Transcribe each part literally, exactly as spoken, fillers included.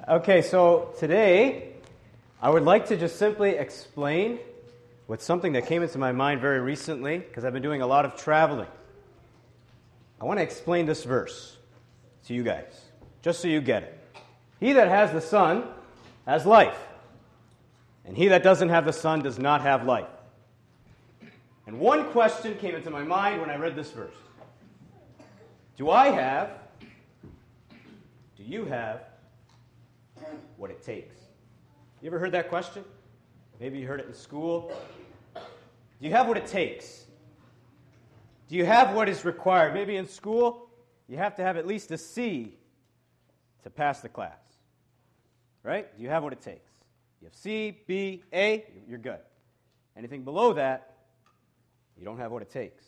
Okay, so today I would like to just simply explain what's something that came into my mind very recently because I've been doing a lot of traveling. I want to explain this verse to you guys, just so you get it. He that has the Son has life, and he that doesn't have the Son does not have life. And one question came into my mind when I read this verse. Do I have, do you have what it takes? You ever heard that question? Maybe you heard it in school. Do you have what it takes? Do you have what is required? Maybe in school, you have to have at least a C to pass the class. Right? Do you have what it takes? You have C, B, A, you're good. Anything below that, you don't have what it takes.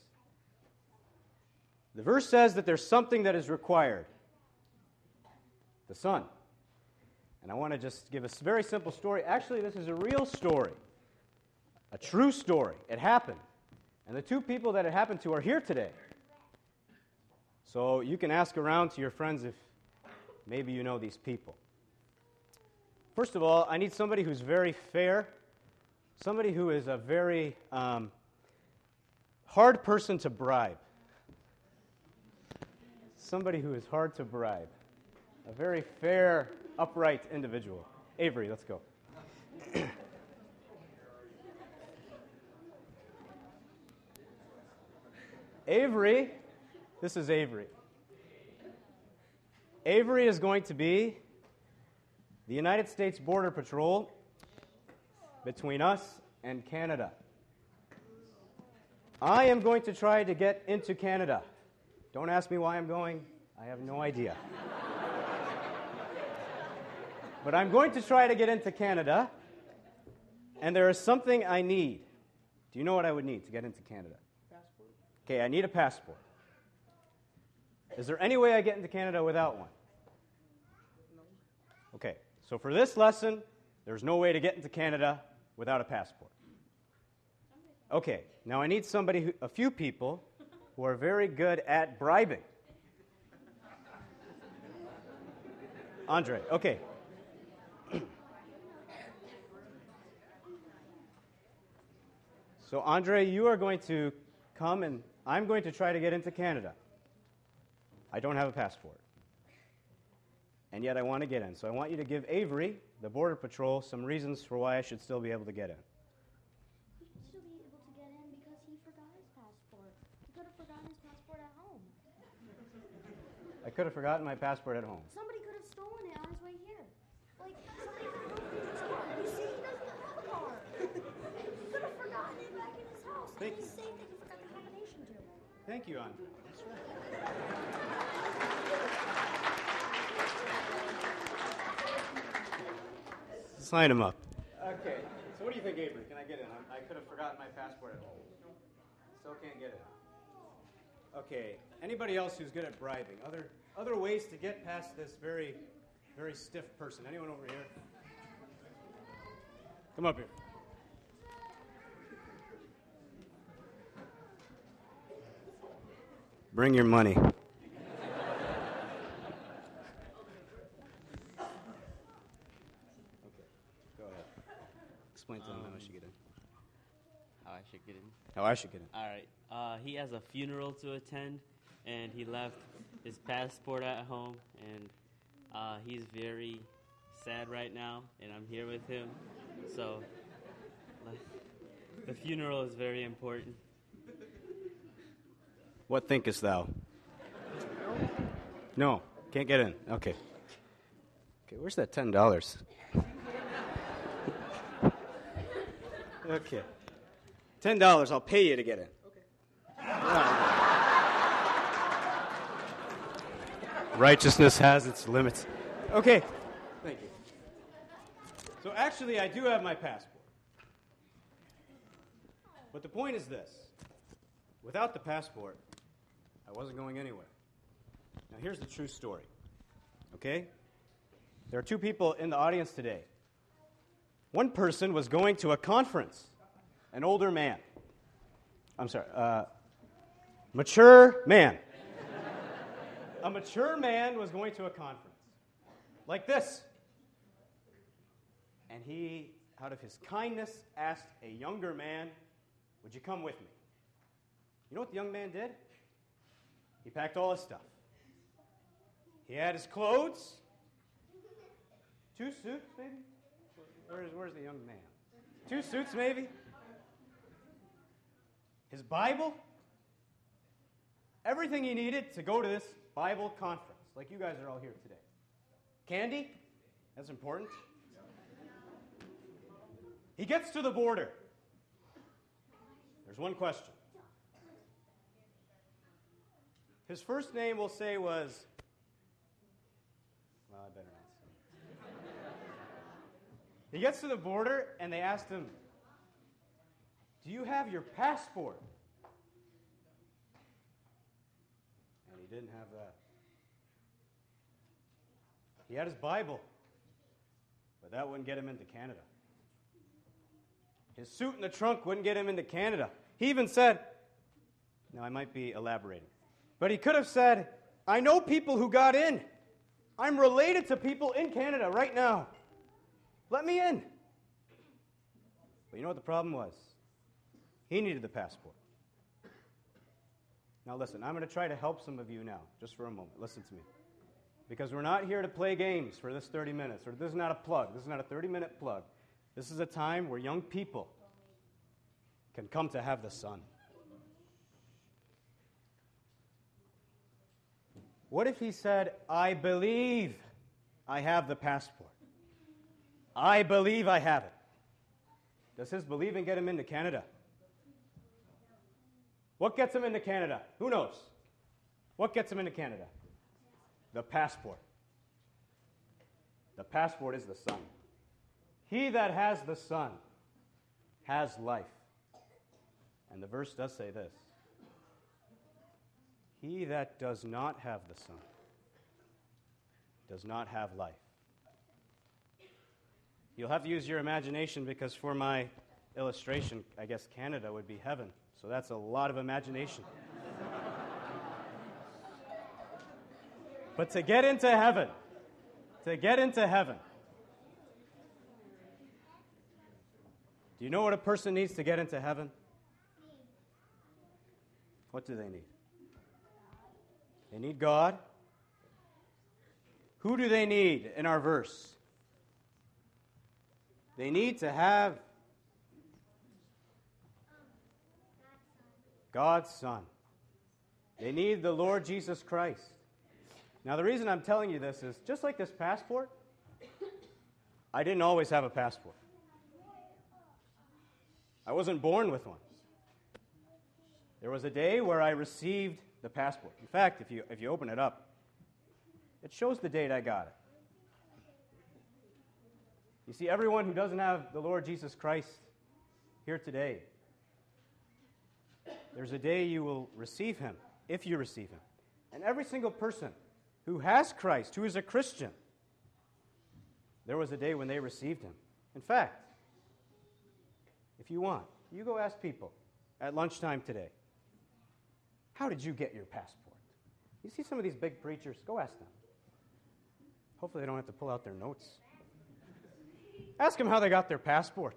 The verse says that there's something that is required. The Son. And I want to just give a very simple story. Actually, this is a real story. A true story. It happened. And the two people that it happened to are here today. So you can ask around to your friends if maybe you know these people. First of all, I need somebody who's very fair. Somebody who is a very um, hard person to bribe. Somebody who is hard to bribe. A very fair, upright individual. Avery, let's go. Avery, this is Avery. Avery is going to be the United States Border Patrol between us and Canada. I am going to try to get into Canada. Don't ask me why I'm going. I have no idea. But I'm going to try to get into Canada, and there is something I need. Do you know what I would need to get into Canada? Passport. Okay, I need a passport. Is there any way I get into Canada without one? No. Okay, so for this lesson, there's no way to get into Canada without a passport. Okay, now I need somebody, who, a few people, who are very good at bribing. Andre, okay. So, Andre, you are going to come, and I'm going to try to get into Canada. I don't have a passport. And yet I want to get in. So I want you to give Avery, the Border Patrol, some reasons for why I should still be able to get in. He should still be able to get in because he forgot his passport. He could have forgotten his passport at home. I could have forgotten my passport at home. Somebody could have stolen it on his way here. Like, somebody could have broken into his car. You see, he doesn't have a car. He could have forgotten it back in his house. Thank and you. he's saying that he forgot the combination to. Thank you, Andre. That's right. Sign him up. Okay, so what do you think, Avery? Can I get in? I, I could have forgotten my passport at home. Still can't get in. Okay, anybody else who's good at bribing? Other other ways to get past this very, very stiff person? Anyone over here? Come up here. Bring your money. Okay, go ahead. Explain to them how I should get in. How I should get in. How I should get in. All right. Uh, he has a funeral to attend, and he left his passport at home, and uh, he's very sad right now, and I'm here with him. So like, the funeral is very important. What thinkest thou? No, can't get in. Okay. Okay, where's that ten dollars? Okay. Ten dollars, I'll pay you to get in. Okay. Righteousness has its limits. Okay. Thank you. So actually, I do have my passport. But the point is this. Without the passport, I wasn't going anywhere. Now, here's the true story. Okay? There are two people in the audience today. One person was going to a conference, an older man. I'm sorry, uh, mature man. A mature man was going to a conference like this. and he, out of his kindness, asked a younger man, would you come with me? You know what the young man did? He packed all his stuff. He had his clothes, two suits maybe? Where's, where's the young man? Two suits maybe? His Bible, everything he needed to go to this Bible conference, like you guys are all here today. Candy, that's important. He gets to the border. There's one question. His first name, we'll say, was, well, I better not say. He gets to the border, and they asked him, do you have your passport? And he didn't have that. He had his Bible, but that wouldn't get him into Canada. His suit in the trunk wouldn't get him into Canada. He even said, now I might be elaborating, but he could have said, I know people who got in. I'm related to people in Canada right now. Let me in. But you know what the problem was? He needed the passport. Now listen, I'm going to try to help some of you now, just for a moment. Listen to me. Because we're not here to play games for this thirty minutes, or this is not a plug. This is not a thirty-minute plug. This is a time where young people can come to have the Son. What if he said, I believe I have the passport. I believe I have it. Does his believing get him into Canada? What gets him into Canada? Who knows? What gets him into Canada? The passport. The passport is the Son. He that has the Son has life. And the verse does say this. He that does not have the Son does not have life. You'll have to use your imagination because for my illustration, I guess Canada would be heaven. So that's a lot of imagination. But to get into heaven, to get into heaven, do you know what a person needs to get into heaven? What do they need? They need God. Who do they need in our verse? They need to have God's Son. They need the Lord Jesus Christ. Now, the reason I'm telling you this is, just like this passport, I didn't always have a passport. I wasn't born with one. There was a day where I received the passport. In fact, if you, if you open it up, it shows the date I got it. You see, everyone who doesn't have the Lord Jesus Christ here today, there's a day you will receive him, if you receive him. And every single person who has Christ, who is a Christian, there was a day when they received him. In fact, if you want, you go ask people at lunchtime today, how did you get your passport? You see some of these big preachers, go ask them. Hopefully they don't have to pull out their notes. Ask them how they got their passport.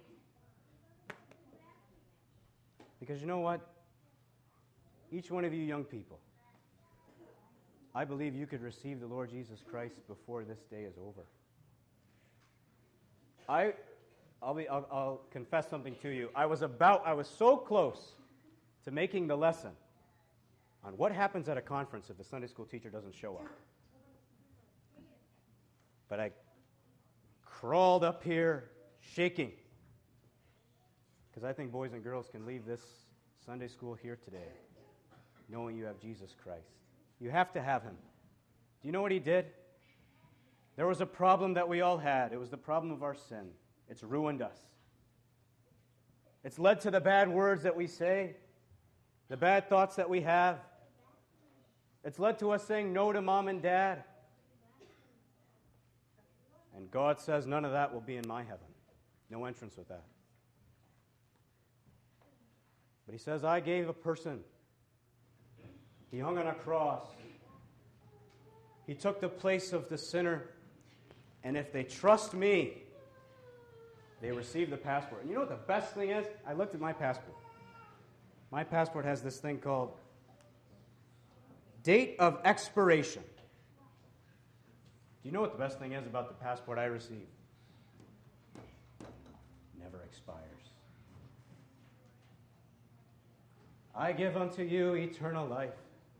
Because you know what? Each one of you young people, I believe you could receive the Lord Jesus Christ before this day is over. I, I'll, be, I'll, I'll confess something to you. I was about, I was so close to making the lesson on what happens at a conference if the Sunday school teacher doesn't show up. But I crawled up here shaking because I think boys and girls can leave this Sunday school here today knowing you have Jesus Christ. You have to have him. Do you know what he did? There was a problem that we all had. It was the problem of our sin. It's ruined us. It's led to the bad words that we say, the bad thoughts that we have. It's led to us saying no to mom and dad. And God says none of that will be in my heaven. No entrance with that. But he says, I gave a person. He hung on a cross. He took the place of the sinner. And if they trust me, they receive the passport. And you know what the best thing is? I looked at my passport. My passport has this thing called date of expiration. Do you know what the best thing is about the passport I received? Never expires. I give unto you eternal life,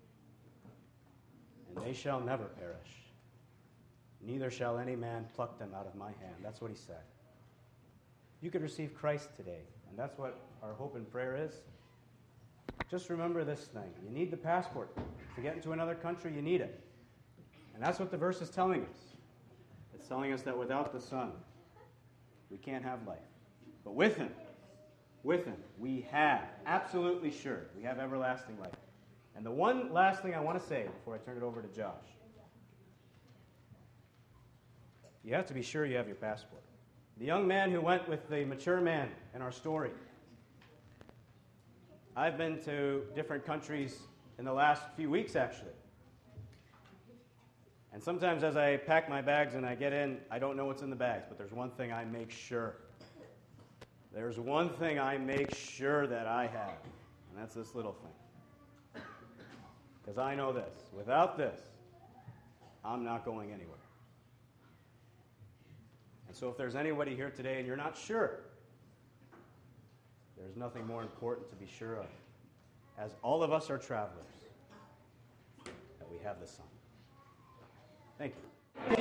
and they shall never perish. Neither shall any man pluck them out of my hand. That's what he said. You could receive Christ today, and that's what our hope and prayer is. Just remember this thing. You need the passport. To get into another country, you need it. And that's what the verse is telling us. It's telling us that without the Son, we can't have life. But with Him, with Him, we have, absolutely sure, we have everlasting life. And the one last thing I want to say before I turn it over to Josh, you have to be sure you have your passport. The young man who went with the mature man in our story. I've been to different countries in the last few weeks, actually. And sometimes as I pack my bags and I get in, I don't know what's in the bags, but there's one thing I make sure. There's one thing I make sure that I have, and that's this little thing. Because I know this. Without this, I'm not going anywhere. And so if there's anybody here today and you're not sure, there's nothing more important to be sure of. As all of us are travelers, that we have the Son. Thank you.